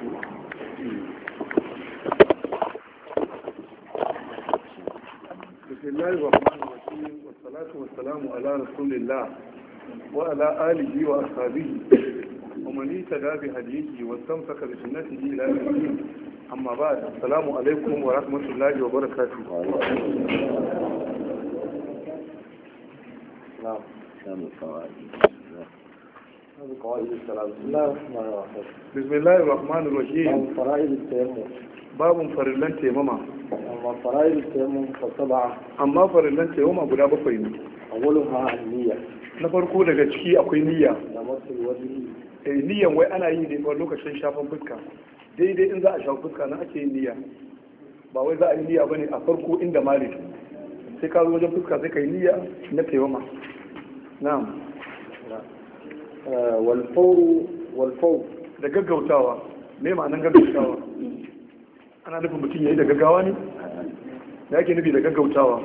بسم الله الرحمن الرحيم والصلاة والسلام على رسول الله وعلى آله وأصحابه ومن اهتدى بهديه واستمسك بسنته إلى يوم الدين. أما بعد، السلام عليكم ورحمة الله وبركاته. نعم. بسم الله الرحمن الرحيم. فرائض التيمم. باب فرلان تيمما. أما فرائض التيمم فسبعة. أما فرلان تيمما guda bakwai ne. أولها النية. Na farko daga ciki akwai niyya. لمس الوجه. Niyyan wai ana yi ne a lokacin shafan fuska. Daidai in za a shafa fuska na ake yin niyya. Ba wai za a yi niyya bane a farko inda malik. Sai ka zo wajen fuska sai ka yi niyya na taimama. Na'am. والفور da gaggautawa. Me ma'anar gaggautawa? Ana nufin mutum yayi da gaggawa ne? Da yake nufi da gaggautawa.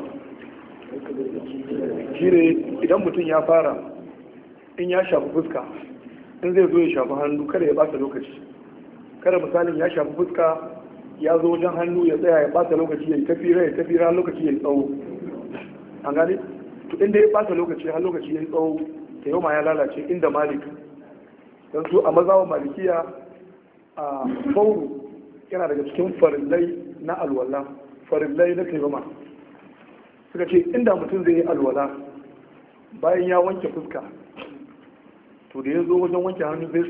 Shine idan mutum ya fara in ya shafi fuska, in zai zo ya shafi hannu kada ya bata lokaci. Kada misalin ya shafi fuska ya zo wajen hannu ya tsaya ya bata lokaci ya tafira lokaci ya yi tsawo. An gane? To inda ya bata lokaci har lokaci ya yi tsawo, ta yau ma ya lalace inda malik. Don su a mazawa malikiya a fauru yana daga cikin farillai na alwala, farillai na taimama. Suka ce inda mutum zai yi alwala bayan ya wanke fuska, to da ya zo wajen wanke hannu zai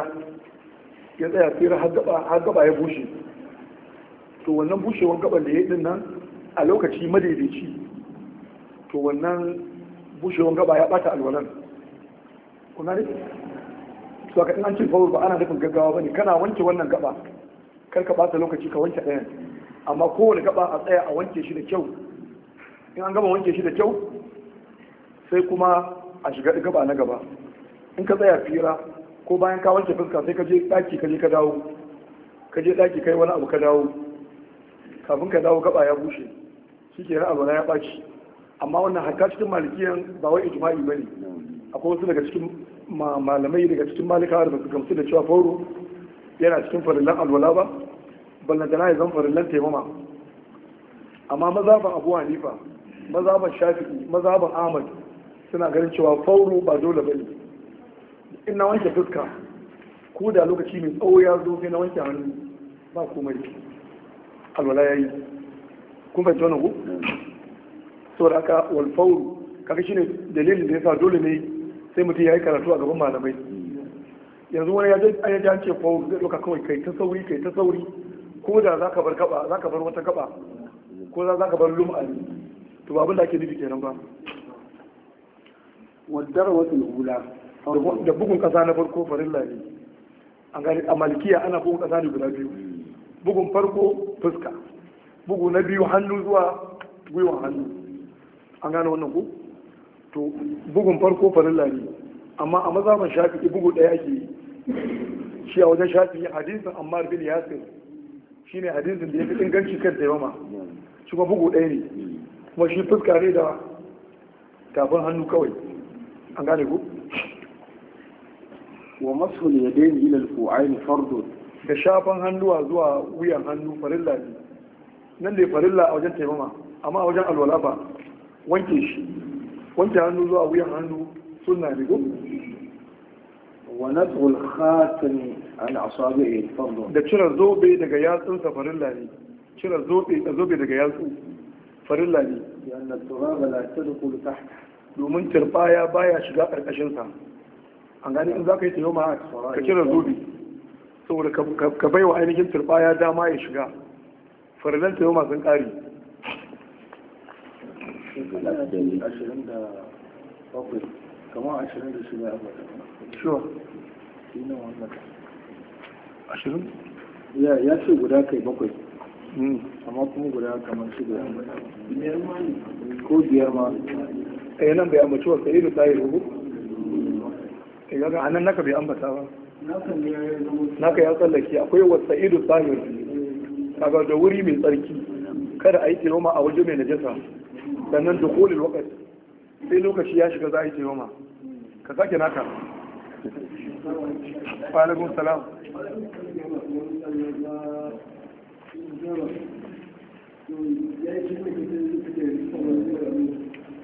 tsaya fira har gaba ya bushe. To wannan bushewan gaban da ya yi din nan a lokaci madaidaici, to wannan bushewan gaba ya bata alwalan. Kuna ne? To ka an ce faul ba ana nufin gaggawa bane, kana wanke wannan gaba kar ka bata lokaci ka wanke ɗayan, amma kowane gaba a tsaya a wanke shi da kyau. In an gama wanke shi da kyau sai kuma a shiga gaba na gaba. In ka tsaya fira ko bayan ka wanke fuska sai ka je daki ka dawo, ka je daki kai wani abu ka dawo, kafin ka dawo gaba ya bushe, shi ke alwala ya ɓaci. amma wannan hakka cikin malikiyan ba wai ijma'i bane, akwai wasu daga cikin malamai daga cikin malikawa da su gamsu da cewa fauro yana cikin farillan alwala ba, ballantana ya zan farillan taimama. amma mazhaban abu hanifa, mazhaban shafi'i, mazhaban ahmad suna ganin cewa fauro ba dole bane. in na wanke fuska ko da lokaci mai tsawo ya zo sai na wanke hannu ba komai, alwala yayi. kun fahimci wannan ku? saboda haka wal fauru kaga shine dalilin da yasa dole ne sai mutum ya yi karatu a gaban malamai. yanzu wani ya ji an ce fauru zai ɗauka kawai kai ta sauri ko da za ka bar wata gaba ko za ka bar lum'a ne, to ba abin da ake nufi kenan ba. wadar wata ula da bugun kasa na farko farilla ne. an gani a malikiya ana bugun kasa ne guda biyu, bugun farko fuska, bugu na biyu hannu zuwa gwiwan hannu. an gane wannan ku? to bugun farko farilla ne, amma a mazhaban shafi'i bugu ɗaya ake yi. shi a wajen shafi'i hadisin Ammar bin Yasir shine hadisin da ya fi inganci kan taimama, shi kuma bugu ɗaya ne, kuma shi fuska ne da tafin hannu kawai. an gane ku? wa masul yadayn ila al-qu'ayn fardun. da shafan hannuwa zuwa wuyan hannu farilla ne. nan da farilla a wajen taimama, amma a wajen alwala ba, wanke hannu zuwa wuyan hannu sunna ne ko? wa nas'ul khatam an asabi'i fardun. da cire zobe daga yatsun sa farilla ne. cire zobe daga yatsu farilla ne. yana turaba la tadkhul tahta. domin turbaya baya shiga karkashin sa. an gani in zaka yi taimama ka cire zobe saboda ka baiwa ainihin turbaya dama ya shiga. farillan taimama sun kare. 27 kamar 26 a wata. sure. shi ne wannan 20? ya ce guda kai 7 amma kuma guda kamar 6 ko 5 ma. nan bai ambaci wa sa'idu tsaye rubu? gaga anan naka bai ambata ba, naka ya tsallake. akwai wa sa'idu tsaye kaga da wuri mai tsarki, kada a yi taimama a waje mai najasa, sannan da kolin wakati sai lokaci ya shiga za a yi taimama. ka sake naka. wa alaikum salam.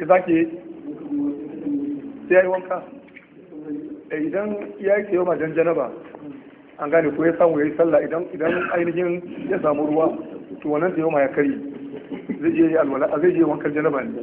ya sake sai ya yi wanka idan ya yi tsaye majan janaba an gane ko ya samu ya yi sallah idan ainihin ya samu ruwa to wannan tsaye ma ya kari zai je alwala zai je wankan janaba ne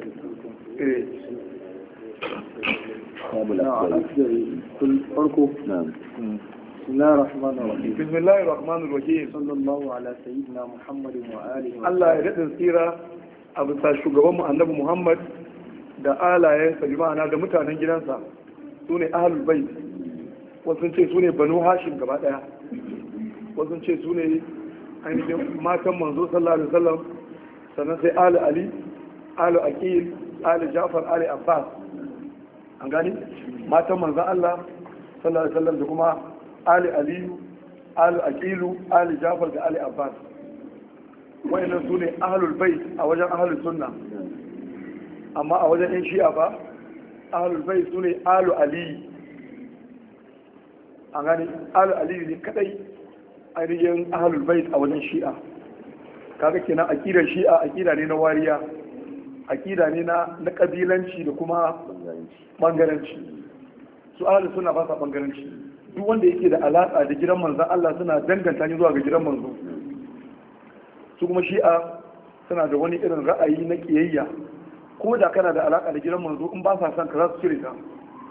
farko بسم الله الرحمن الرحيم بسم الله الرحمن الرحيم صلى الله على سيدنا محمد وآله الله يرد tsira a bisa shugaban mu annabi Muhammad da alayensa bi ma'ana da mutanen gidansa sune ahlul bait wasu ce sune banu hashim gaba daya wasu ce sune ainihin matan manzo sallallahu alaihi wasallam sannan sai ali aqil ali jafar ali abbas an gani matan manzon Allah sallallahu alaihi wasallam da kuma ali aliyu ali aqilu ali jafar da ali abbas wayannan su ne ahlul bait a wajen ahlul sunna amma a wajen yan shi'a ba ahlul bait su ne alu ali an gani alu ali ne kadai ainihin ahlul bait a wajen shi'a kaga kenan akidar shi'a akida ne na wariya akida ne na kabilanci da kuma bangaranci su ahlus sunna ba sa bangaranci duk wanda yake da alaƙa da gidan manzan Allah suna danganta ni zuwa ga gidan manzo su kuma shi'a suna da wani irin ra'ayi na kiyayya ko da kana da alaƙa da gidan manzo in ba sa son ka za su cire ka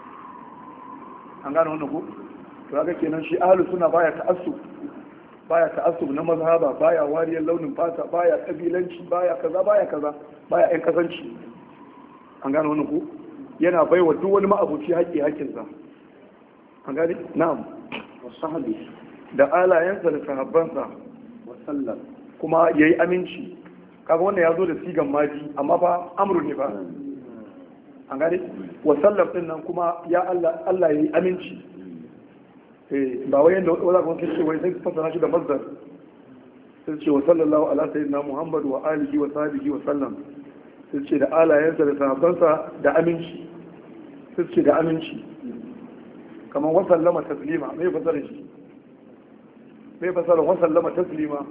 an gane wannan ko to haka kenan shi ahlus sunna baya ta'assub na mazhaba baya wariyar launin fata baya kabilanci baya kaza baya ƴan kasanci an gane wannan ko yana baiwa duk wani ma'abuci haƙƙinsa an gani na'am wasahabi da alayensa da sahabbansa wasallam kuma yayi aminci kaga wanda ya zo da sigan maji amma fa amru ne ba an gani wasallam din nan kuma ya Allah yayi aminci ba wai yanda wala kuma sai wai sai fasara shi da mazdar sai ce wa sallallahu ala sayyidina muhammad wa alihi wa sahbihi wa sallam sai ce da alayensa da sahabbansa da aminci sai ce da aminci kamar wasallama taslima mai fasara shi mai fasara wasallama taslima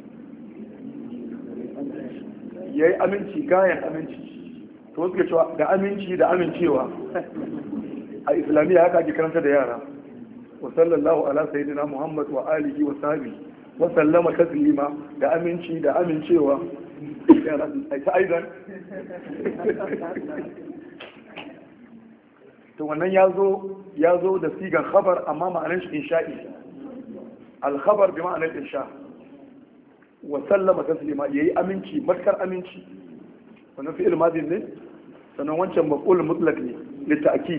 ya yi aminci gayan aminci to wasu ke cewa da aminci da amincewa a islamiyya haka ake karanta da yara wasallallahu ala sayyidina muhammad wa alihi wa sahbi wasallama taslima da aminci da amincewa yara ta aizan to wannan ya zo da sigan khabar amma ma'anar shi insha'i al-khabar bi ma'anar insha wa sallama taslima yayi aminci matkar aminci wannan fi'il madi ne sannan wancan maf'ul mutlaq ne li ta'kid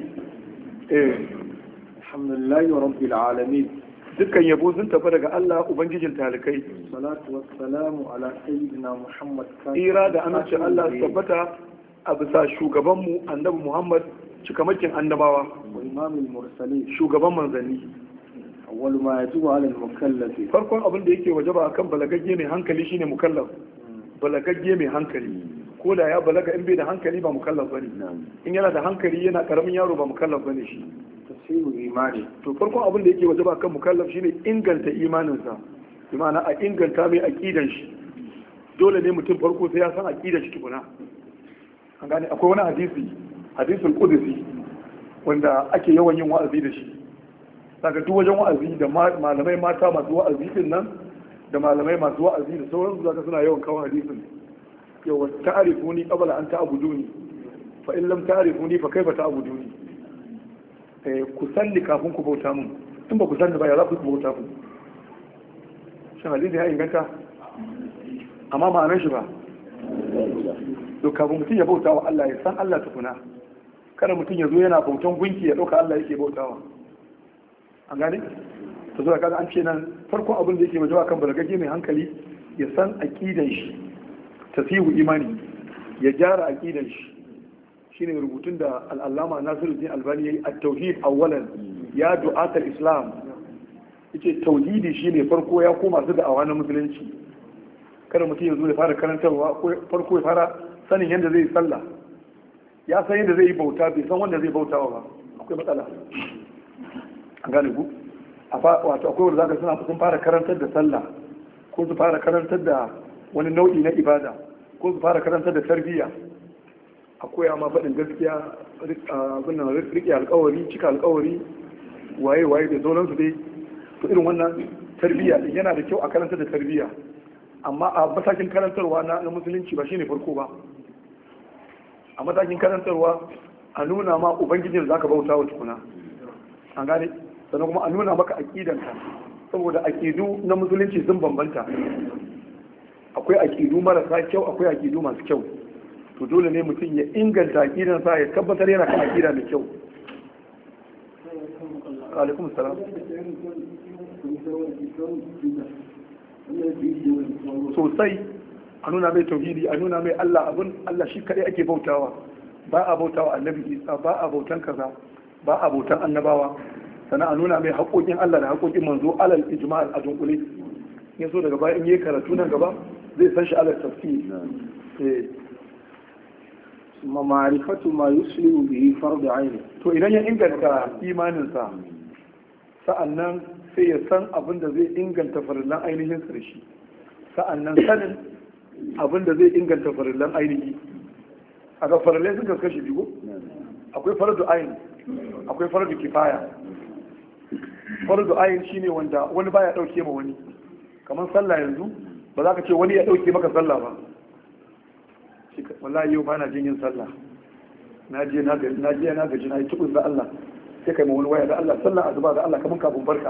alhamdulillahi rabbil alamin dukkan yabo sun tafi daga Allah ubangijin talikai salatu wassalamu ala sayyidina muhammad tsira da amincin Allah tabbata a bisa shugabanmu annabi muhammad cikamakin annabawa wa imamul mursalin shugaban manzanni awwalu ma yajibu ala al-mukallafi farkon abin da yake wajaba akan balagagge mai hankali shine mukallaf balagagge mai hankali ko da ya balaga in bai da hankali ba mukallaf bane in yana da hankali yana karamin yaro ba mukallaf bane shi tasiru imani to farkon abin da yake wajaba akan mukallaf shine inganta imaninsa bi ma'ana a inganta mai aqidan shi dole ne mutum farko sai ya san aqidar shi tukuna an gane akwai wani hadisul qudsi wanda ake yawan yin wa'azi da shi daga duk wajen wa'azi da malamai mata masu wa'azi din nan da malamai masu wa'azi da sauransu zaka suna yawan kawo hadisin yawa ta'rifuni qabla an ta'buduni fa in lam ta'rifuni fa kaifa ta'buduni ku sanni kafin ku bauta mun in ba ku sanni ba ya za ku bauta mun shin hadisi ya inganta amma ma'anar shi ba to kafin mutum ya bauta wa Allah ya san Allah tukuna kada mutum ya zo yana bautan gunki ya ɗauka Allah yake bautawa an gane to zuwa kaga an ce nan farkon abin da yake majawa kan balagagge mai hankali ya san aqidan shi tasihu imani ya gyara aqidan shi shine rubutun da al-allama Nasiruddin Albani yayi at-tauhid awwalan ya du'atul islam yace tauhidi shine farko ya koma su da'awa na musulunci kada mutum ya zo ya fara karantarwa farko ya fara sanin yadda zai yi sallah ya san yadda zai yi bauta bai san wanda zai bautawa ba akwai matsala an gane ku wato akwai wanda zaka suna sun fara karantar da sallah ko su fara karantar da wani nau'i na ibada ko su fara karantar da tarbiyya a koya ma faɗin gaskiya, riƙe alƙawari, cika alƙawari, waye da sauransu dai. To irin wannan tarbiyya din yana da kyau a karanta da tarbiyya, amma a matakin karantarwa na musulunci ba shine farko ba. A matakin karantarwa a nuna ma ubangijin da zaka bauta wa tukuna, an gane, sannan kuma a nuna maka aqidanka, saboda aqidu na musulunci sun bambanta. Akwai aqidu marasa kyau, akwai aqidu masu kyau. To dole ne mutum ya inganta aqidansa, ya tabbatar yana kan aqida mai kyau. Alaikum salam. Sosai a nuna mai tauhidi, a nuna mai Allah, abin Allah shi kadai ake bautawa, ba a bautawa annabi Isa, ba a bautan kaza, ba a bautan annabawa. Sannan a nuna mai haƙoƙin Allah da haƙoƙin manzo alal ijma' a dunkule. In so daga baya in yi karatu nan gaba zai san shi alal tafsir. ma ma'rifatu ma yuslimu bihi fardu aini. To idan ya inganta imaninsa, sa'annan sai ya san abin da zai inganta farillan ainihin sa da shi, sa'annan sanin abin da zai inganta farillan ainihi. A ga farillai sun kaskashi biyu, akwai fardu ayin, akwai fardu kifaya. Fardu ayin shine wanda wani baya dauke ma wani, kamar sallah yanzu ba za ka ce wani ya dauke maka sallah ba. Wallahi yau ba na jin yin sallah, na je na gaji na yi tukun da Allah, sai kai ma wani waya da Allah, sallah azuba da Allah kamar kafin barka.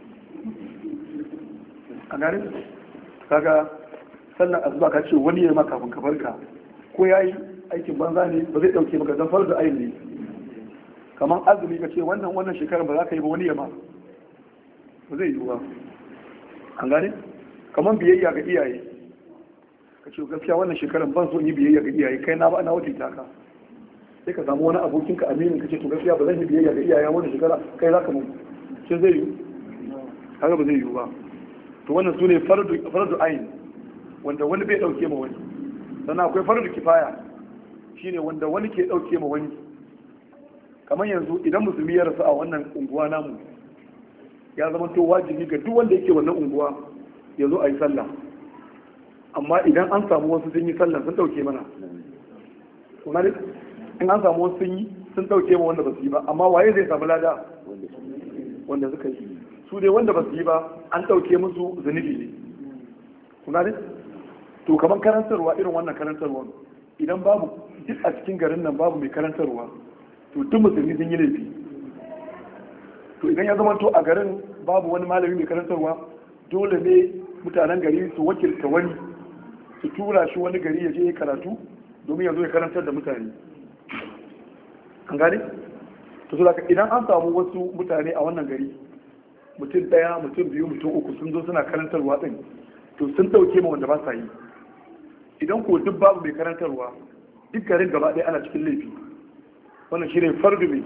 A gani kaga sallar azuba ka ce wani ya ma kafin ka barka, ko ya yi aikin banza ne ba zai dauke maka, dan farzu ayin ne. Kamar azumi ka ce wannan shekarar ba za ka yi ba, wani ya ma ba zai yi ba. An gani kamar biyayya ga iyaye, ka ce gaskiya wannan shekarar ban so yi biyayya ga iyaye, kai na ba na wuce taka, sai ka samu wani abokinka aminin ka ce to gaskiya ba zan yi biyayya ga iyayen wannan shekara, kai za ka mun, shi zai yi haka ba zai yi ba. To wannan su ne fardu ayin, wanda wani bai dauke ma wani. Sannan akwai fardu kifaya, shine wanda wani ke dauke ma wani. Kamar yanzu idan musulmi ya rasu a wannan unguwa namu, ya zama to wajibi ga duk wanda yake wannan unguwa ya zo a yi sallah. Amma idan an samu wasu sun yi sallah sun dauke mana, kuma in an samu wasu sun dauke ma wanda ba su yi ba, amma waye zai samu lada? Wanda suka yi. Su dai wanda ba su yi ba an dauke musu zunubi ne, kuma to kamar karantarwa, irin wannan karantarwa idan babu, duk a cikin garin nan babu mai karantarwa, to duk musulmi sun yi laifi. To idan ya zama to a garin babu wani malami mai karantarwa, dole ne mutanen gari su wakilta wani, su tura shi wani gari ya je ya karatu domin ya zo ya karantar da mutane. An gane? To so idan an samu wasu mutane a wannan gari, mutum ɗaya, mutum biyu, mutum uku sun zo suna karantarwa ɗin, to sun ɗauke ma wanda ba sa yi. Idan ko duk babu mai karantarwa, duk garin gaba ɗaya ana cikin laifi. Wannan shi ne fardu mai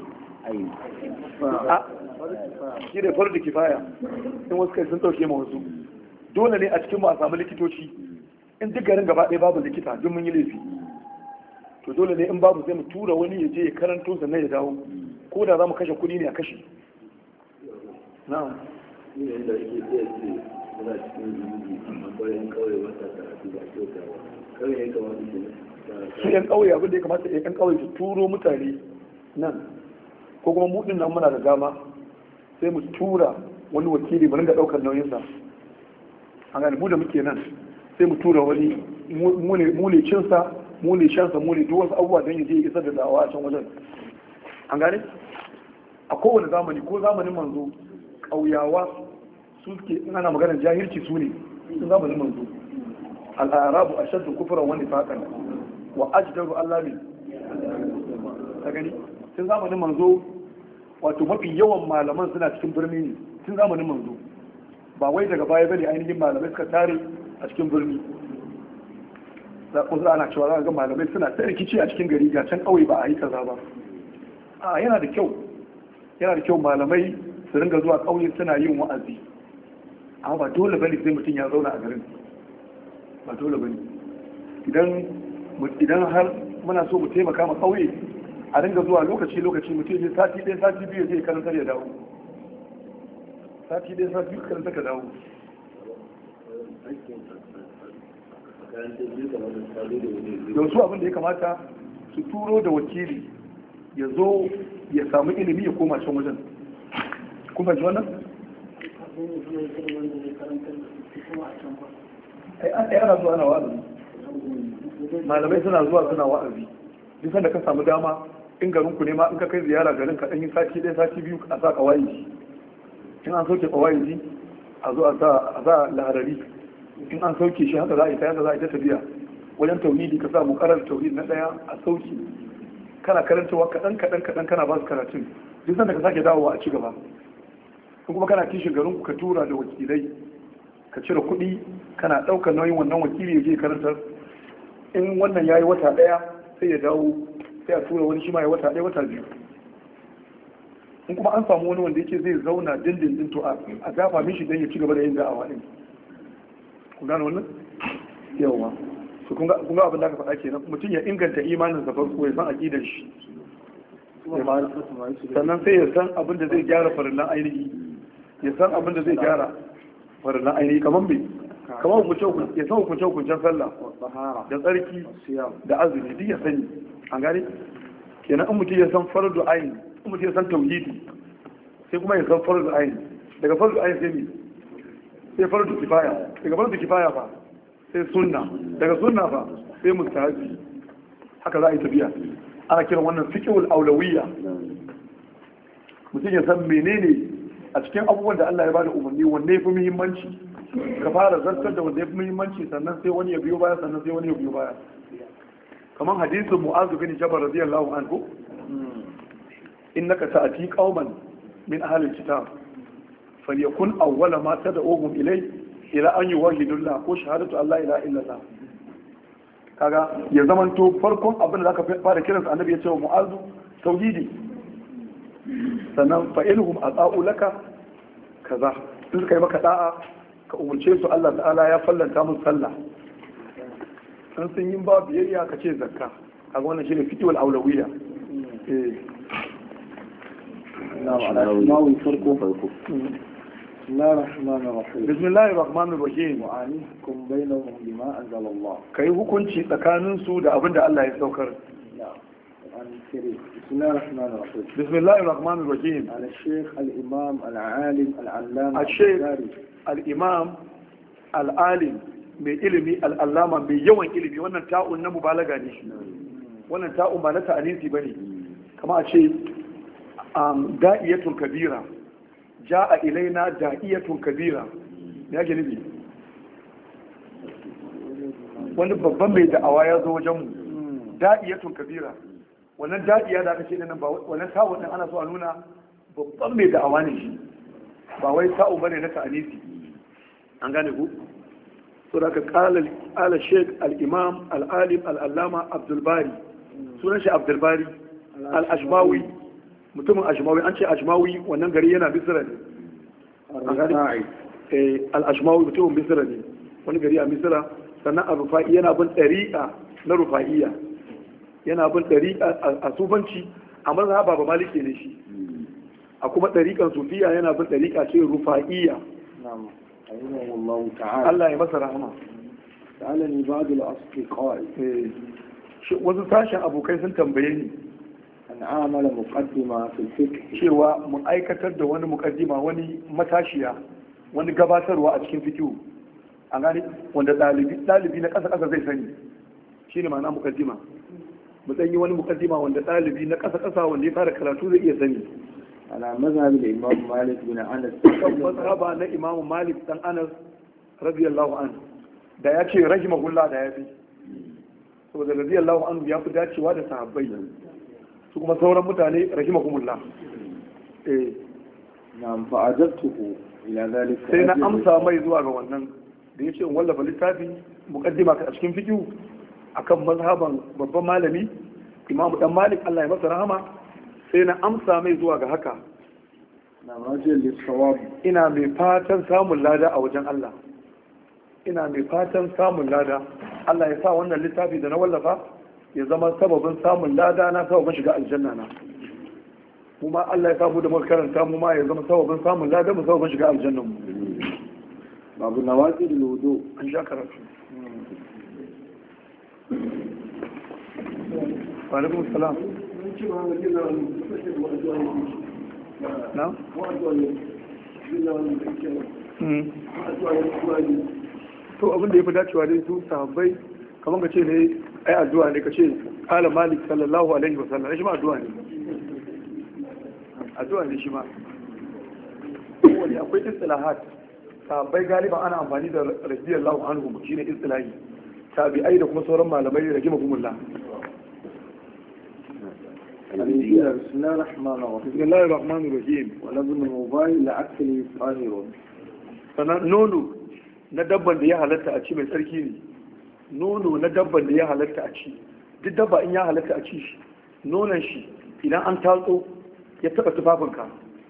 shi ne fardu kifaya, in wasu kai sun ɗauke ma wasu. Dole ne a cikin mu a samu likitoci, in duk garin gaba ɗaya babu likita duk mun yi laifi. To dole ne in babu sai mu tura wani ya je ya karanto sannan ya dawo, ko da za mu kashe kuɗi ne a kashe. Na'am. Yadda ake ce muna cikin zunubi, amma bayan kawai wata karatu ba kyautawa, kawai ya kamata su yan ƙauye abin da ya kamata yan ƙauye su turo mutane nan, ko kuma mu nan muna da dama sai mu tura wani wakili mu ringa ɗaukar nauyinsa. An gane mu da muke nan sai mu tura wani, mu ne cinsa, mu ne shansa, mu ne duk wasu abubuwa don ya je isar da da'awa a can wajen. An gane a kowane zamani, ko zamanin manzo ƙauyawa su ke, in ana maganar jahilci su ne sun zamanin manzo. Al'arabu ashaddu kufran wa nifaqan wa ajdaru allami. Ka gani tun zamanin manzo, wato mafi yawan malaman suna cikin birni ne tun zamanin manzo, ba wai daga baya bane ainihin malamai suka tare a cikin birni. Wasu ana cewa za ga malamai suna ta rikici a cikin gari, ga can ƙauye ba a yi kaza ba. A yana da kyau malamai su ringa zuwa ƙauye suna yin wa'azi, amma ba dole bane sai mutum ya zauna a garin, ba dole bane. Idan har muna so mu taimaka ma ƙauye, a ringa zuwa lokaci mutum ne sati ɗaya sati biyu zai karantar ya dawo, sati ɗaya sati biyu karanta ka dawo. Don su abin da ya kamata su turo da wakili ya zo ya samu ilimi ya koma can wajen. Kun fahimci wannan? ai ana zuwa ana wa'azi, malamai suna zuwa suna wa'azi. Duk sanda ka samu dama, in garin ku ne ma in ka kai ziyara garin ka yi sati ɗaya sati biyu a sa kawai, in an sauke kawai a zo a sa laharari, in an sauke shi haka za a yi ta tafiya wajen tauhidi. ka sa mukarar tauhidi na ɗaya a sauki, kana karantawa kaɗan kana ba su karatun. Duk sanda ka sake dawowa a ci gaba. in kuma kana kishin garin ku ka tura da wakilai, ka cire kuɗi kana ɗaukar nauyin wannan wakili ya je karantar. in wannan ya yi wata ɗaya sai ya dawo, sai a tura wani shi ma ya wata ɗaya wata biyu. in kuma an samu wani wanda yake zai zauna dindindin to a dafa mishi don ya ci gaba da yin da'awa ɗin. kun gane wannan? yawa su kun ga abin da aka faɗa kenan, mutum ya inganta imanin sa farko ya san aqidar shi, sannan sai ya san abin da zai gyara farillan ainihi, ya san abin da zai gyara farillan ainihi kamar ya san hukuncen sallah da tsarki da azumi duk ya sani. an gane kenan in mutum ya san fardu ayin, in mutum ya san tauhidi sai kuma ya san fardu ayin, daga fardu ayin sai fardu kifaya, daga fardu kifaya fa sai sunna, daga sunna fa sai mustahabi. haka za a yi tafiya. ana kiran wannan fiqhul aulawiyya. mutum ya san menene a cikin abubuwan da Allah ya bada umarni wanne yafi muhimmanci, ka fara zartar da wanda yafi muhimmanci, sannan sai wani ya biyo baya, sannan sai wani ya biyo baya. kamar hadisin Mu'adh bin Jabal radiyallahu anhu, innaka ta'ti qauman min ahli al-kitab falyakun awwala ma tad'uhum ilay ila an yuwahhidu Allah ko shahadatu Allah ila illa Allah. kaga ya zamanto farkon abin da zaka fara kiransa, annabi ya ce wa Mu'adh tauhidi, sannan fa'ilhum ata'u laka kaza, in suka yi maka da'a ka umurce su, Allah ta'ala ya fallanta musu sallah. in sun yi ba biyayya ka ce zakka. kaga wannan shine fiqhul aulawiyya. بسم الله الرحمن الرحيم وعنيكم بينهم بما أنزل الله. كي hukunci tsakanin su da abinda Allah ya saukar. بسم الله الرحمن الرحيم. بسم الله الرحمن الرحيم. على الشيخ الإمام العالم العلامة الشيخ الإمام العالم mai ilimi al'allama mai yawan ilimi. wannan ta'un na mubalaga ne, wannan ta'un ba na ta'anisi bane. kama a ce da'iyatul kabira, ja'a ilaina da'iyatul kabira, me yake nufi? wani babban mai da'awa ya zo wajen mu, da'iyatul kabira. wannan da'iya da aka ce nan ba wannan ta'un din ana so a nuna babban mai da'awa ne shi, ba wai ta'un bane na ta'anisi. an gane ku? so da aka kala sheik al-imam al-alim al-allama abdulbari, sunan shi abdulbari al-ashmawi, mutumin ashmawi. an ce ashmawi wannan gari yana misira ne. al-ashmawi mutumin misira ne, wani gari a misira. sannan a rufa'i yana bin ɗariƙa na rufa'iyya, yana bin ɗariƙa a sufanci, a mazhaba ba maliki ne shi. a kuma ɗariƙan sufiya yana bin ɗariƙa ce rufa'iyya. Allah ya masa rahama. sa'alani ba'dul asdiqai, wasu sashen abokai sun tambaye ni an amala muqaddima fil fiqh, cewa mu aikatar da wani muqaddima, wani matashiya, wani gabatarwa a cikin fiqh. an gane wanda dalibi na ƙasa zai sani, shine ma'ana muqaddima. mu dan yi wani muqaddima wanda dalibi na ƙasa wanda ya fara karatu zai iya sani. على مذهب الإمام مالك بن أنس. مذهب الإمام مالك بن أنس رضي الله عنه. da ya ce rahimahullah da ya fi, saboda radiyallahu anhu ya fi dacewa da sahabbai, su kuma sauran mutane rahimahumullah. na'am fa ajabtuhu ila zalika, sai na amsa mai zuwa ga wannan da yace in wallafa littafi muqaddima a cikin fiqh akan mazhaban babban malami Imam dan Malik, Allah ya masa rahama. sai na amsa mai zuwa ga haka. na rajin lissawab, ina mai fatan samun lada a wajen Allah, ina mai fatan samun lada. Allah ya sa wannan littafi da na wallafa ya zama sababin samun lada na, sababin shiga aljanna na. kuma Allah ya samu da muka karanta mu ma ya zama sababin samun lada mu, sababin shiga aljanna mu. babu nawaqid al-wudu. an sha karatu. wa alaikum salam. Na? To abin da ya fi dacewa dai su sahabbai kamar ka ce ne ai addu'a ne ka ce kala malik sallallahu alaihi wa sallam shi ma addu'a ne shi ma wani akwai istilahat sahabbai galiban ana amfani da radiyallahu anhu shine istilahi tabi'ai da kuma sauran malamai rahimahumullah. بسم الله الرحمن الرحيم. بسم الله الرحمن الرحيم. ولبن الموبايل لأكل طاهر. sannan nono na dabban da ya halatta a ci mai tsarki ne. Nono na dabban da ya halatta a ci, duk dabba in ya halatta a ci shi, nonon shi idan an tatso ya taba tufafinka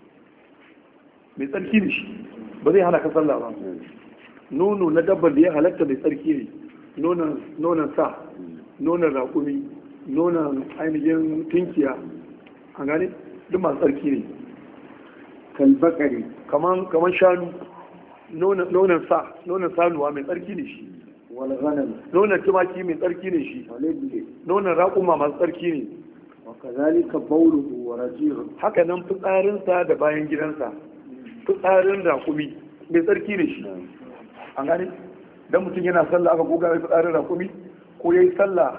mai tsarki ne shi, ba zai hana ka sallah ba. Nono na dabban da ya halatta mai tsarki ne, nonon sa, nonon raƙumi, nonon ainihin tunkiya, an gane duk masu tsarki ne. Kalbakari. Kaman shanu, nonon sa, nonon sanuwa mai tsarki ne shi. Nonon tumaki mai tsarki ne shi. Nonon raƙuma masu tsarki ne. Wakazalika bauluhu wa raji'u. Haka nan fitsarinsa da bayan gidansa. Fitsarin raƙumi mai tsarki ne shi. An gane? Dan mutum yana sallah aka goga mai fitsarin raƙumi ko yayi sallah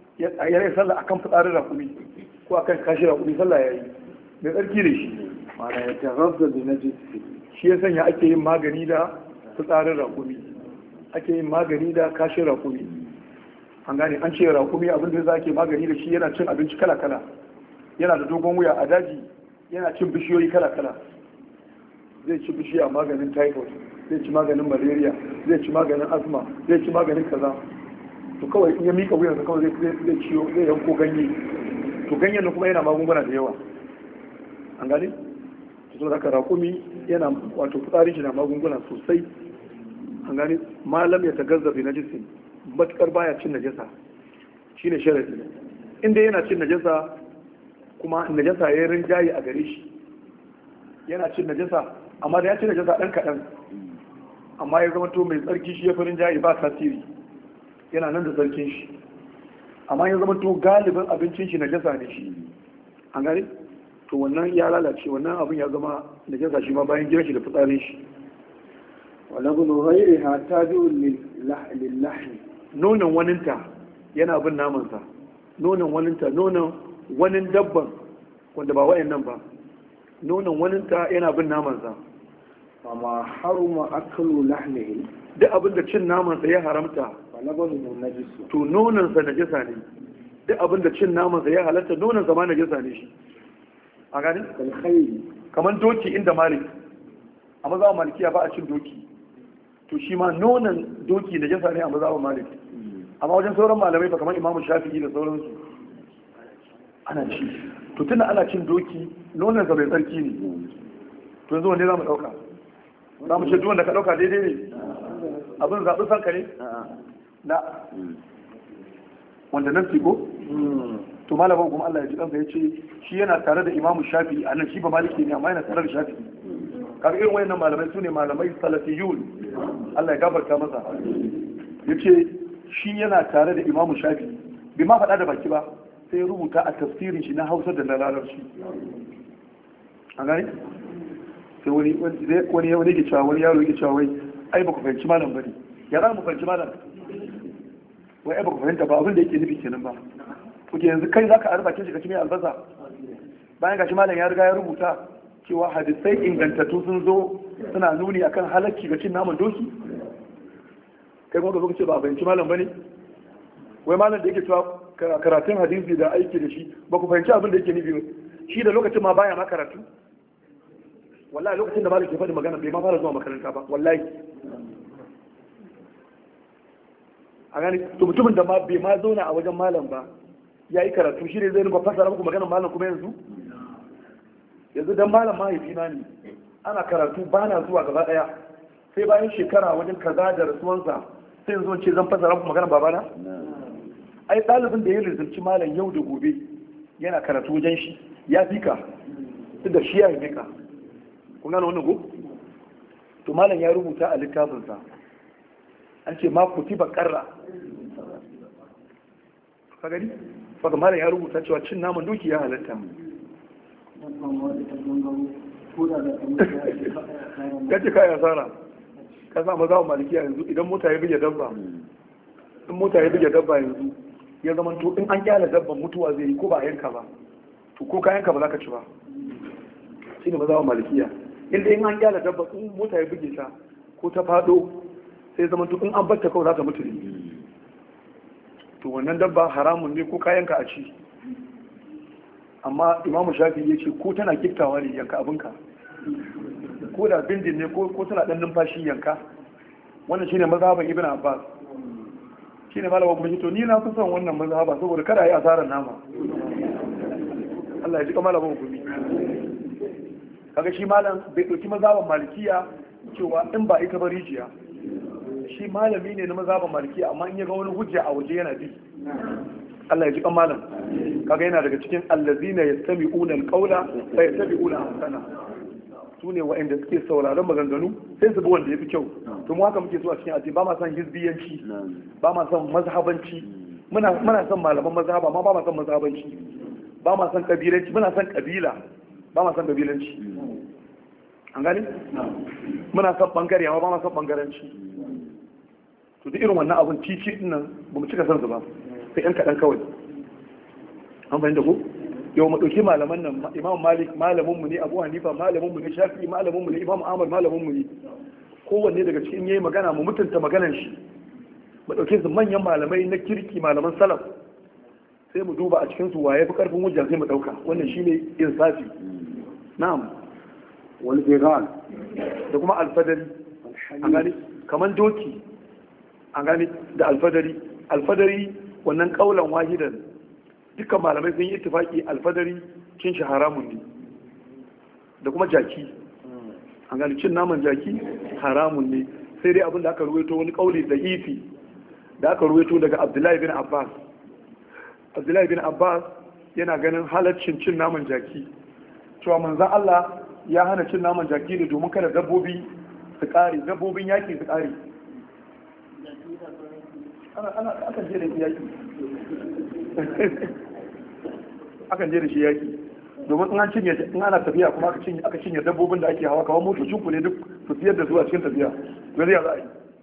akan fitsarin raƙumi ko akan kashi raƙumi sallah yayi. Mai tsarki ne shi. Mana ya tarabda bi najisi. Shi ya sanya ake yin magani da fitsarin raƙumi. Ake yin magani da kashin raƙumi. An gane an ce raƙumi abin da za ke magani da shi yana cin abinci kala-kala, yana da dogon wuya a daji, yana cin bishiyoyi kala-kala. Zai ci bishiya maganin typhoid, zai ci maganin malaria, zai ci maganin asma, zai ci maganin kaza. To kawai in ya mika wuyansa kawai zai ciyo, zai yanko ganye. To ganyen nan kuma yana magunguna da yawa. An gane? To haka raƙumi yana wato fitsarin shi na magunguna sosai. An gane? Malam ya tagazza bi najisin. Matukar baya cin najasa shine sharadi. Inda yana cin najasa kuma najasa ya rinjaye a gare shi, yana cin najasa amma da ya cin najasa dan kaɗan, amma ya zama to mai tsarki shi ya fi rinjaye ba tasiri, yana nan da tsarkin shi. Amma ya zama to galibin abincin shi najasa ne shi, an gane, to wannan ya lalace, wannan abin ya zama najasa shi ma bayan gidan shi da fitsarin shi. Wala bin ghairiha tabi'un lillahi. Nonon waninta yana bin namansa, nonon waninta, nonon wanin dabban wanda ba wayan nan ba, nonon waninta yana bin namansa. Amma haruma akalu lahmihi. Duk abin da cin namansa ya haramta, falabanu najisu. to nononsa najasa ne. Duk abin da cin namansa ya halatta, nononsa ma najasa ne shi. A gani? Kalkhairi. Kamar doki inda malik, a maza malikiya ba a cin doki. To shi ma nonon doki najasa ne a maza malik. Amma wajen sauran malamai ba kamar imamu shafi'i da sauransu ana ci. To tunda ana cin doki, nononsa mai tsarki ne. To yanzu wanne za mu ɗauka? Za mu ce duk wanda ka ɗauka daidai ne? Abin zaɓi sanka ne? Na wanda nan ko? To malaman kuma Allah ya ji ɗansa ya ce shi yana tare da imamu shafi'i a nan, shi ba maliki ne amma yana tare da shafi'i. Kaga irin wayannan malamai su ne malamai salafiyun, Allah ya gafarta masa. Ya ce shi yana tare da imamu shafi'i, bai ma faɗa da baki ba, sai rubuta a tafsirin shi na Hausa da na Larabci. An gane? Sai wani ke cewa, wani yaro yake cewa wai ai ba ku fahimci malam bane. Ya za mu fahimci malam? Wai ai ba ku fahimta ba, abin da yake nufi kenan ba. Kuke yanzu kai za ka arbakin shi ka ci mai albasa? Bayan gashi malam ya riga ya rubuta cewa hadisai ingantattu sun zo suna nuni akan halacci ga cin naman doki. Kai kuma ka zo ka ce ba a fahimci malam bane? Wai malam da yake cewa karatun hadisi da aiki da shi ba ku fahimci abin da yake nufi, shi da lokacin ma baya ma karatu. Wallahi lokacin da malam ke faɗi magana bai ma fara zuwa makaranta ba, wallahi. A gani, to mutumin da ma bai ma zauna a wajen malam ba ya yi karatu, shi ne zai rinka fasara muku maganar malam kuma yanzu dan malam mahaifina ne, ana karatu ba na zuwa gaba daya, sai bayan shekara wajen kaza da rasuwansa sai yanzu ce zan fasara muku maganar babana. Ai ɗalibin da ya rizalci malam yau da gobe yana karatu wajen shi ya fi ka, duk da shi ya yi ka. Kun gane wannan ko? To malam ya rubuta a littafinsa, an ce ma kutiba qarra. Ka gani? saka malam ya rubuta cewa cin naman doki ya halatta kace kai asara ka sa maza malikiya yanzu idan mota ya buge dabba in mota ya buge dabba yanzu ya zama to in an kyala dabban mutuwa zai yi ko ba a yanka ba to ko ka yanka ba za ka ci ba shine maza malikiya inda in an kyala dabba in mota ya buge ta ko ta fado sai zama to in an bar ta kawai za ta mutu ne to wannan dabba haramun ne ko ka yanka a ci amma imamu shafi ya ce ko tana kiftawa ne yanka abinka ko da bindin ne ko tana dan numfashi yanka wannan shine mazhaban ibn abbas shine malama kuma to ni na fi son wannan mazhaba saboda kada yi asarar nama Allah ya ji kamar malama kuma kaga shi malam bai dauki mazhaban malikiya cewa in ba ita ba rijiya shi malami ne na mazhaban malikiya amma in ya ga wani hujja a waje yana bi Allah ya ji kan malam kaga yana daga cikin allazina yastami'una alqawla fa yattabi'una ahsana sune wa'anda suke sauraron maganganu sai su bi wanda yafi kyau to mu haka muke so a cikin addini ba ma son hizbiyanci ba ma son mazhabanci muna son malaman mazhaba amma ba ma son mazhabanci ba ma son kabilanci muna son kabila ba ma son kabilanci an gani muna son bangare amma ba ma son bangaranci to duk irin wannan abun cici din nan ba mu cika son su ba sai yan kaɗan kawai an fahimta ko yau mu ɗauki malaman nan imam malik malaminmu ne abu hanifa malaminmu ne shafi malaminmu ne imam ahmad malaminmu ne kowanne daga cikin yayi magana mu mutunta maganan shi mu ɗauke su manyan malamai na kirki malaman salaf sai mu duba a cikin su waye fi karfin hujja sai mu ɗauka wannan shine insafi na'am wal bighal da kuma alfadari an gani kaman doki an gani da alfadari wannan kaulan wahidan dukkan malamai sun yi ittifaki alfadari cin shi haramun ne da kuma jaki an gani cin naman jaki haramun ne sai dai abin da aka ruwaito wani kauli da ifi da aka ruwaito daga abdullahi bin abbas yana ganin halaccin cin naman jaki cewa manzan Allah ya hana cin naman jaki ne domin kada dabbobi su kare dabbobin yaki su kare akan je da shi yaki akan je da shi yaki domin in an cinye in ana tafiya kuma aka cinye dabbobin da ake hawa kawai motocin ku ne duk su siyar da zuwa cikin tafiya to zai za a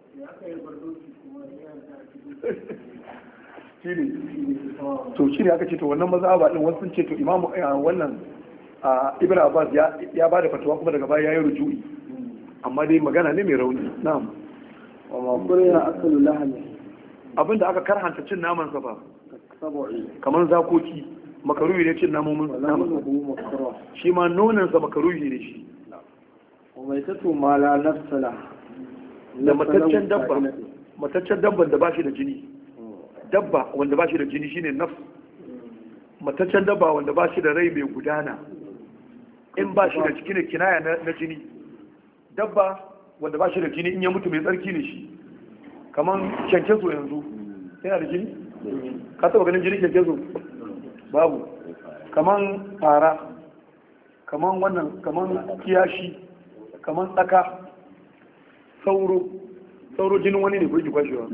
yi to shi ne aka ce to wannan mazhaba din wasu sun ce to imamu wannan ibn abbas ya ba da fatawa kuma daga baya ya yi rujui amma dai magana ne mai rauni na'am wa ma kuriya akalu lahmi abinda aka karhanta cin naman sa ba kamar zakoki makaruhi ne cin namomin naman shi ma nonon sa makaruhi ne shi mai tatu mala nafsala da mataccen dabban da ba shi da jini dabba wanda ba shi da jini shine nafs mataccen dabba wanda ba shi da rai mai gudana in ba shi da ciki ne kinaya na jini dabba wanda ba shi da jini in ya mutu mai tsarki ne shi kamar kyankyaso yanzu yana da jini ka taba ganin jini kyankyaso babu kamar fara kamar wannan kamar kiyashi kamar tsaka sauro jinin wani ne kurki kwashewa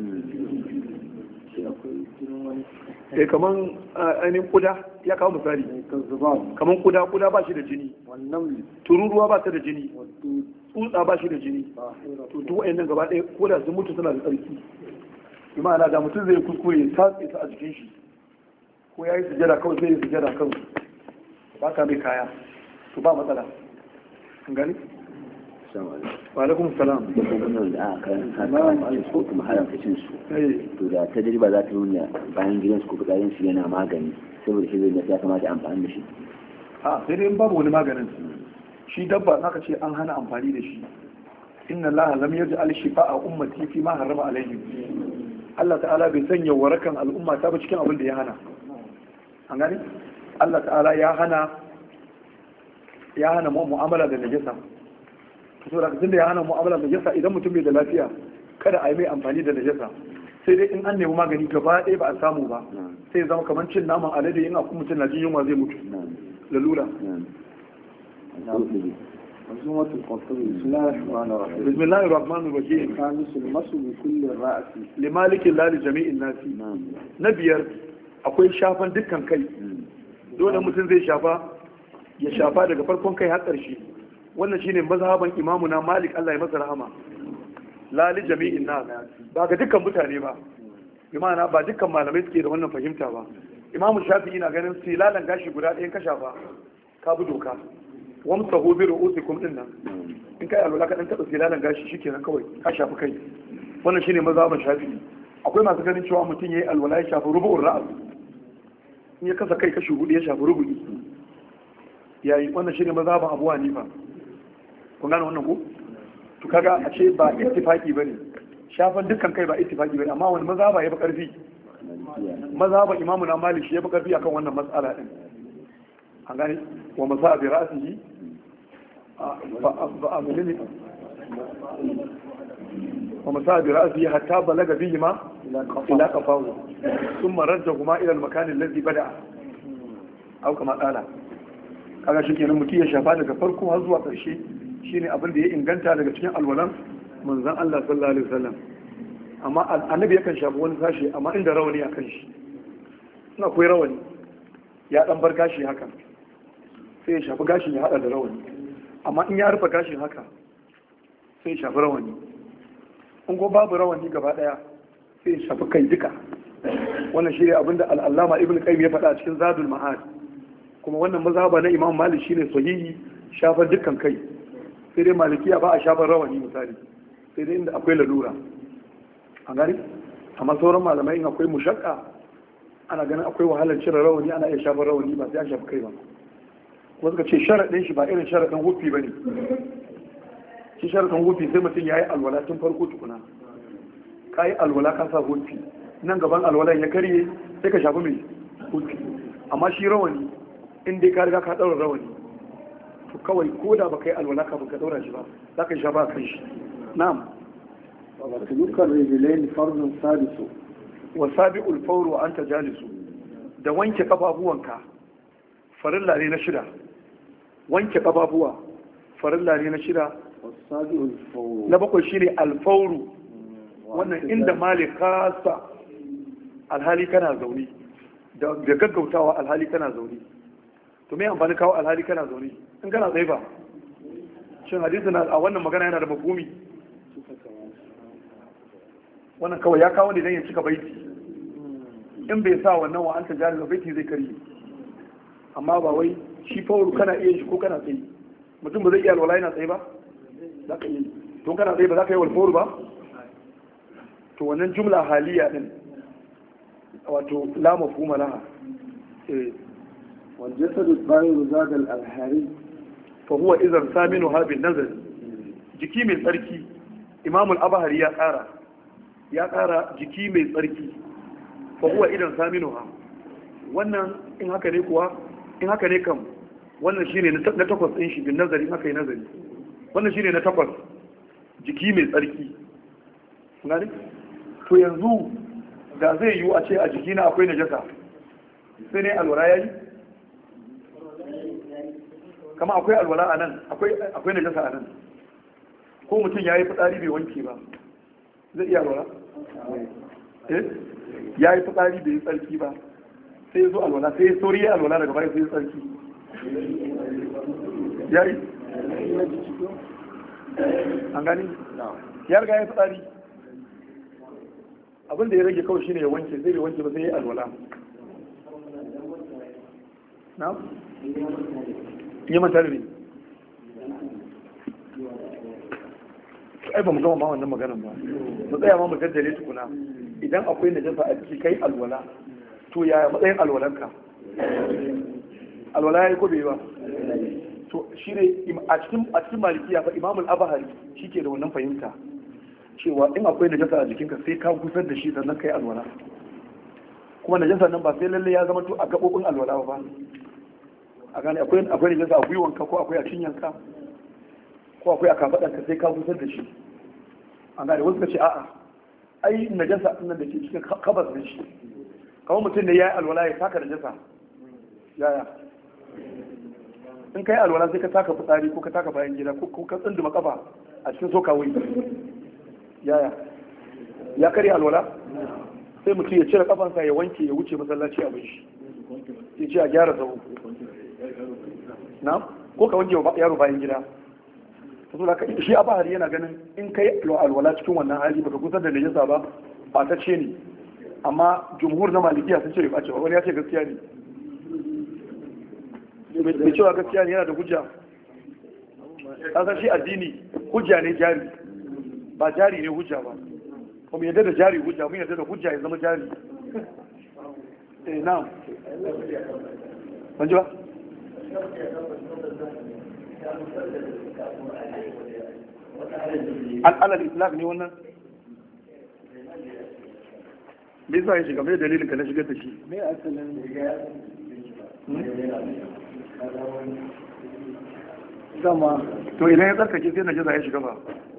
kamar ainihin kuda ya kawo misali kamar kuda ba shi da jini tururuwa ba ta da jini tsutsa ba shi da jini to duk wa'annan gaba ɗaya ko da sun mutu suna da tsarki imana da mutum zai kuskure ya tatse ta a jikin shi ko ya yi sujada kawai zai yi sujada kan ba ka mai kaya to ba matsala an gani wa alaikum salam da kuma da aka karanta ko kuma haramta cin su to da tajriba za ta nuna bayan gidan su ko fitsarin su yana magani saboda shi zai ya kamata amfani da shi a sai dai babu wani maganin shi dabba naka ce an hana amfani da shi inna allaha lam yaj'al shifa'a ummati fi ma harrama alaihim Allah ta'ala bai sanya warakan al'umma ta ba cikin abin da ya hana an gani Allah ta'ala ya hana mu'amala da najasa so da tunda ya hana mu'amala da najasa idan mutum bai da lafiya kada a yi mai amfani da najasa sai dai in an nemi magani gaba ɗaya ba a samu ba sai zama kamar cin naman alade in akwai mutum na jin yunwa zai mutu lalura بسم الله الرحمن الرحيم خامس المسو بكل الرأس لمالك الله لجميع الناس نبير akwai shafan dukkan kai. Dole mutum zai shafa ya shafa daga farkon kai har ƙarshe. Wannan shine mazhaban imamuna Malik Allah ya masa rahama. La li jami'in nas, ba ga dukkan mutane ba. Bi ma'ana ba dukkan malamai suke da wannan fahimta ba. Imamu Shafi'i na ganin silalan gashi guda ɗayan ka shafa ka bi doka. Wamsahu bi ru'usikum din nan. In kai alwala ka dan taba silalan gashi shikenan kawai ka shafi kai. Wannan shine mazhaban Shafi'i. Akwai masu ganin cewa mutum yayi alwala ya shafi rubu'ur ra's. In ya kasa kai kashi hudu ya shafi rubu'i. Yayi wannan shine mazhaban Abu Hanifa. Kun gane wannan ko? To kaga a ce ba ittifaqi bane. Shafan dukkan kai ba ittifaqi bane, amma wani mazhaba ya fi karfi. Mazhaban Imamu na Malik shi ya fi karfi akan wannan mas'ala din. An gane wa masa bi ra'sihi ba amilini ومساء برأسه حتى بلغ بهما إلى قفاه ثم رجهما إلى المكان الذي بدأ أو كما قال kaga shi kenan mutum ya shafa daga farko har zuwa ƙarshe shine abin da ya inganta daga cikin alwalan manzon Allah sallallahu alaihi wasallam. Amma annabi yakan shafi wani sashi amma inda rawani a kan shi, ina koyi rawani ya dan bar gashi haka sai ya shafi gashin ya hada da rawani, amma in ya rufe gashin haka sai ya shafi rawani. In ko babu rawani gaba daya sai ya shafi kai duka. Wannan shi ne abinda al'allama ibn qayyim ya faɗa a cikin zadul ma'ad. Kuma wannan mazhaba na imam malik shine sahihi, shafar dukkan kai. Sai dai malikiya ba a shafar rawani misali, sai dai inda akwai lalura an gani. Amma sauran malamai in akwai mushakka ana ganin akwai wahalar cire rawani ana iya shafar rawani ba sai an shafi kai ba. Kuma suka ce sharaɗin shi ba irin sharaɗin hufi ba ne. Shi sharaɗin hufi sai mutum ya yi alwala tun farko tukuna. Ka yi alwala ka sa hufi, nan gaban alwalan ya karye sai ka shafi mai hufi. Amma shi rawani in dai ka riga ka ɗaura rawani to kawai ko da baka yi alwala kafin ka ɗaura shi ba za ka shafa a kan shi. Na'am. wa tulukar rijlain fardun sadisu wa sabi'ul fawr wa anta jalisu. Da wanke kafafuwanka farilla ne na shida. Wanke kafafuwa farilla ne na shida. wasabi'ul fawr Na bakwai shine alfawru. Wannan inda malik kasa alhali kana zaune, da gaggautawa alhali kana zaune. To me amfani kawo alhali kana zaune in kana tsaye ba? Shin hadisi na a wannan magana yana da mafhumi? Wannan kawai ya kawo ne dan ya cika baiti. In bai sa wannan wa anta jari baiti zai kare. Amma ba wai shi fawru kana iya shi ko kana tsaye. Mutum ba zai iya alwala yana tsaye ba? Za ka yi. To kana tsaye ba za ka yi wal fawru ba? To wannan jumla haliya din wato la mafhuma laha. wal jasad al-bayr zad al-alhari fa huwa idan saminuha bin nazar. Jiki mai tsarki Imam al-Abahari ya ƙara jiki mai tsarki fa huwa idan saminuha. Wannan in haka ne kuwa in haka ne kam wannan shine na takwas din shi bin nazari haka yi nazari. Wannan shine na takwas jiki mai tsarki. Ngani? To yanzu da zai yiwu a ce a jikina akwai najasa sai ne alwala yayi? Kama akwai alwala a nan akwai najasa a nan, ko mutum ya yi fitsari bai wanke ba zai iya alwala? Ya yi fitsari bai yi tsarki ba sai ya zo alwala sai ya sauri ya alwala daga baya sai ya tsarki ya yi? An gani? Ya riga ya yi fitsari, abin da ya rage kawai shine ya wanke, zai wanke ba sai ya alwala. Na? Yi manta da ne? Ai ba mu gama ma wannan maganin ba. Mu tsaya ma mu daddare tukuna. Idan akwai najasa a ciki kai alwala, to yaya matsayin alwalanka? Alwala ya yi ko bai ba? To shi ne a cikin malikiya fa Imam al-Abahari shi ke da wannan fahimta. Cewa in akwai najasa a jikinka sai ka kusar da shi sannan kai alwala. Kuma najasa nan ba sai lalle ya zama to a gabobin alwala ba. A gane akwai najasa a gwiwanka ko akwai a cinyanka ko akwai a kafaɗanka sai ka kusar da shi. A gane wasu ka ce a'a ai najasa nan da ke cikin kabas da shi. Kawai mutum ne ya yi alwala ya taka najasa. Yaya? In ka yi alwala sai ka taka fitsari ko ka taka bayan gida ko ka tsunduma kafa a cikin sokawai. Yaya? Ya karya alwala? sai mutum ya cire kafansa ya wanke ya wuce masallaci abin shi ya ce a gyara sahu na ko ka wanke yaro bayan gida shi a bahari yana ganin in kai alwala cikin wannan hali baka kusa da najasa ba ba ta ce ne amma jumhur na malikiya sun ce ba ce wani ya ce gaskiya ne mai cewa gaskiya ne yana da hujja kasan shi addini hujja ne jari ba jari ne hujja ba kuma yadda da jari hujja mun yadda da hujja ya zama jari na'am ban ji ba al'alal islam ne wannan me yasa ya shiga mai dalilin ka na shigar da shi me asalin dama to idan ya tsarkake sai na jaza ya shiga ba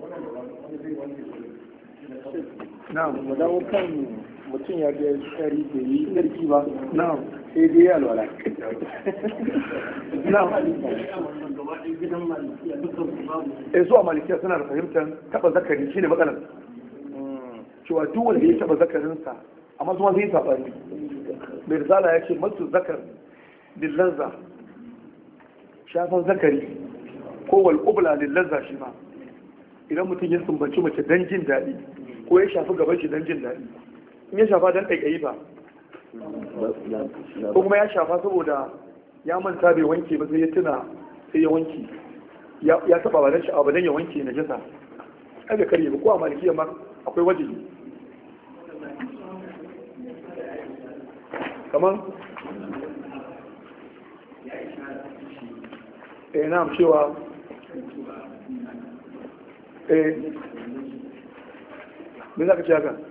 na'am mu dawo kan mutum ya ga tsari da yi sarki ba na'am sai dai alwala zuwa malikiya suna da fahimtar taba zakari shine matsalar cewa duk wanda ya taba zakarinsa amma kuma zai sabani mai risala ya ce masu zakar lillanza shafan zakari ko wal ubla lillanza shi ma idan mutum ya sumbanci mace dan jin daɗi ko ya shafi gaban shi dan jin daɗi in ya shafa dan ƙaiƙayi ba ko kuma ya shafa saboda ya manta bai wanke ba sai ya tuna sai ya wanke ya taba ba dan sha'awa dan ya wanke najasa ai da kare ba ko a malikiya ma akwai wajibi kaman na'am cewa me za ka ce haka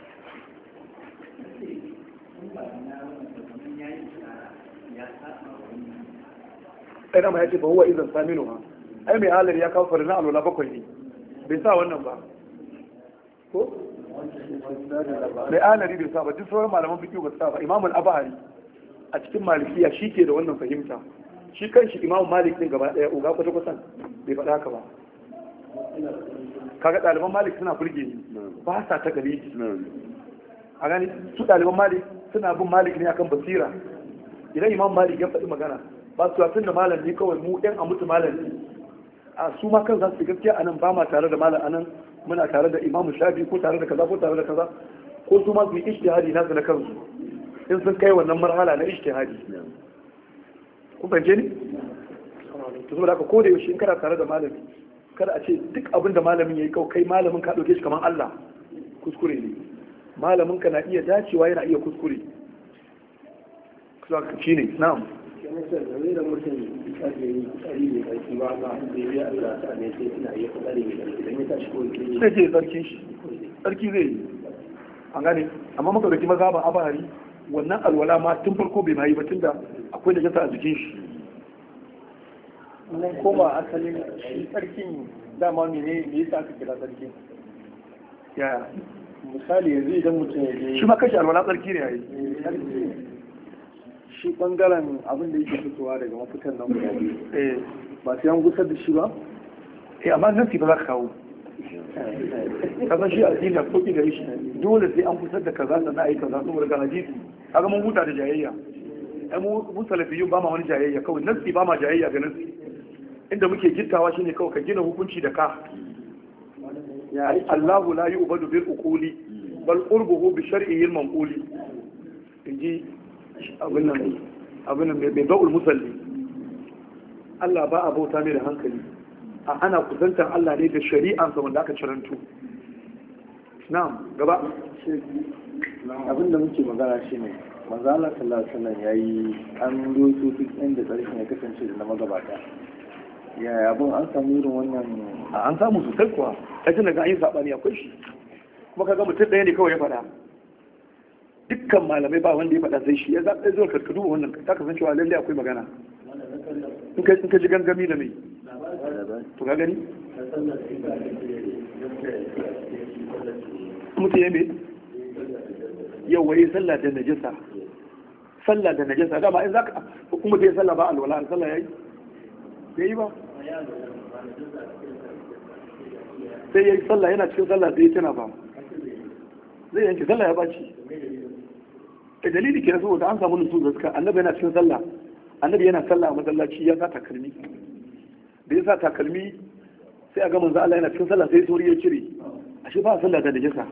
dama ya ce ba huwa izan saminu ha ai mai halar ya kawo farina alwala bakwai ne bai sa wannan ba ko mai alari bai sa ba duk sauran malaman fiƙi ba sa ba imamul abahari a cikin malikiya shi ke da wannan fahimta shi kan shi imamu malik din gaba ɗaya uga kwata kwatan bai faɗa haka ba kaga ɗaliban malik suna burge ni ba sa ta gari a gani su ɗaliban malik suna bin malik ne akan basira idan imam malik ya faɗi magana ba su tun da malam ne kawai mu ɗan a mutu malam ne a su ma kan za su gaskiya anan ba ma tare da malam anan muna tare da imamu shafi ko tare da kaza ko tare da kaza ko su ma su yi ijtihadi nasu na kansu in sun kai wannan marhala na ijtihadi kun fahimce ni to saboda haka ko da yaushe in kana tare da malami kada a ce duk abin da malamin yayi kawai kai malamin ka dauke shi kamar Allah kuskure ne malamin ka na iya dacewa yana iya kuskure shi ne na'am sai ce tsarki shi tsarki zai yi an gane amma maka dauki maza ba abari wannan alwala ma tun farko bai ma yi ba tunda akwai da jasa a jikin shi nan koma asalin shi tsarkin dama mene me yasa aka kira tsarkin yaya misali yanzu idan mutum ya je shi ma kashi alwala tsarki ne yayi shi bangaren abin da yake fitowa daga mafitan nan guda biyu ba sai an gusar da shi ba amma nasi ba za ka kawo kasan shi addini ko ki gari shi dole sai an gusar da kaza sannan ayi kaza saboda ga hadisi kaga mun huta da jayayya ai mu salafiyun ba ma wani jayayya kawai nasi ba ma jayayya ga nasi inda muke gittawa shine kawai ka gina hukunci da ka Allahu la yu'badu bil uquli bal qurbuhu bi shar'ihi al-manquli inji abin nan mai ba'ul musalli Allah ba a bauta mai da hankali ana kusantar Allah ne da shari'ansa wanda aka ciranto na'am gaba abin da muke magana shi ne manzo Allah sallallahu alaihi wasallam yayi an roto duk inda tsarkin ya kasance da na magabata yaya abin an samu irin wannan an samu sosai kuwa kaji daga an yi sabani akwai shi kuma kaga mutum ɗaya ne kawai ya faɗa dukkan malamai ba wanda ya faɗa sai shi ya zaɓe zuwa karkadu wannan ta kasan cewa lallai akwai magana in ka ji gangami da mai to ka gani mutum ya mai yau wai sallah da najasa dama in za ka kuma ta yi sallah ba alwala sallah ya yi bai yi ba sai ya yi sallah yana cikin sallah sai ya tana ba zai yanke sallah ya baci. Da dalili ke saboda an samu nusu da suka annabi yana cikin sallah, annabi yana sallah a masallaci ya sa takalmi, da ya sa takalmi sai a ga manzo Allah yana cikin sallah sai sauri ya cire, ashe ba sallah da najasa.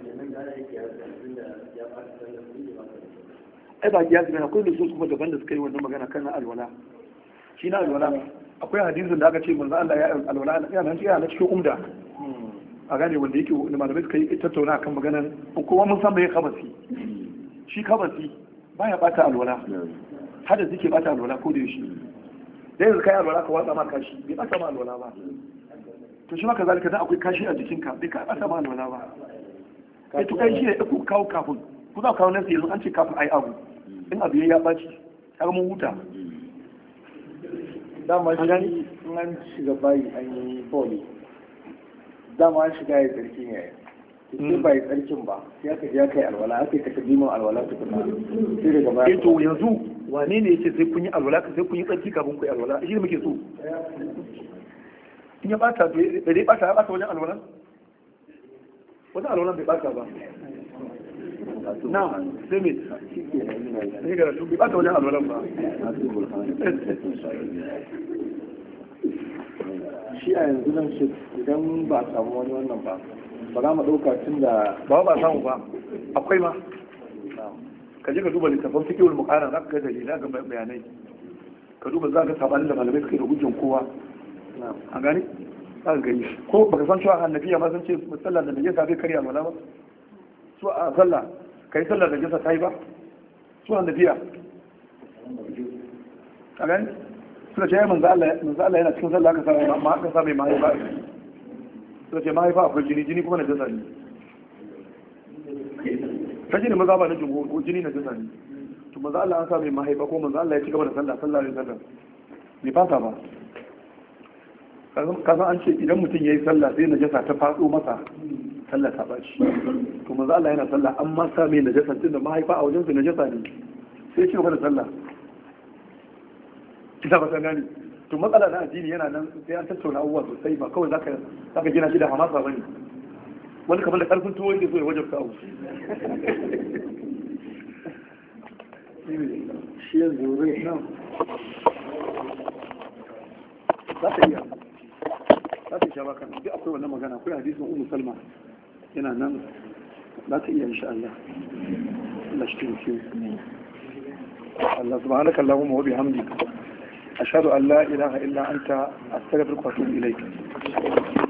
ai ba kiyasi ne, akwai nusus kuma daban da suka yi wannan magana kan alwala. Shi na alwala akwai hadisin da aka ce manzo Allah ya alwala yana cikin umda a gane wanda yake da malamai suka yi tattauna kan maganar kowa mun san bai kabasi. Shi kabasi baya bata alwala, hada suke bata alwala ko da yaushe. dai yanzu kai alwala ka watsa ma kashi bai bata ma alwala ba, to shi ma kazalika dan akwai kashi a jikinka bai ka bata ma alwala ba. kai to kai shi ne ku kawo kafin ku za ku kawo nasi yanzu an ce kafin ai abu in abu ya baci kaga mun huta. dama shi in an shiga bayi an yi foli, dama an shiga ya tsarki ne sai ba ya tsarkin ba sai aka je aka yi alwala aka yi takaddimin alwala ta kuma sai daga baya. To yanzu wane ne yace sai kun yi alwala sai kun yi tsarki kafin ku yi alwala, shi ne muke so. In ya bata da dai bata ya bata wajen alwala, wajen alwala bai bata ba. Na sai me sai ga su bai bata wajen alwala ba. Shi a yanzu nan shi idan ba a samu wani wannan ba za mu ɗauka tun da ba samu ba akwai ma ka je ka duba littafin fikihul muqarrar za ka ga dalilai ga bayanai, ka duba za ka sabanin da malamai suka yi da hujjan kowa an gani za ka gani ko baka san cewa annabiya ma sun ce sallar da najasa bai karya alwala ba, su a sallah kai sallar da najasa ta yi ba su annabiya a gani suka ce manzo Allah yana cikin sallah aka sa mai mahaifa suka ce mahaifa akwai jini kuma najasa ne. ta jini maza ba na jumhur ko jini najasa ne, to manzo Allah an sa mai mahaifa ko manzo Allah ya ci gaba da sallah ne sallah bai fasa ba. kasan an ce idan mutum ya yi sallah sai najasa ta faɗo masa sallah ta ɓaci, to manzo Allah yana sallah an ma sa mai najasa tun da mahaifa a wajen su najasa ne sai ya ci gaba da sallah. Ita ba san gani to matsala na addini yana nan sai an tattauna abubuwa sosai ba kawai zaka gina shi da hamasa bane, wani kamar da karfin tuwo yake so ya wajabta abu. shi yanzu zai za ta iya za ta sha baka duk akwai wannan magana, akwai hadisin Ummu Salma yana nan za ta iya insha Allah. Allah shi ke Allah subhanaka Allahumma wa bihamdika ashhadu an la ilaha illa anta astaghfiruka wa atubu ilayk.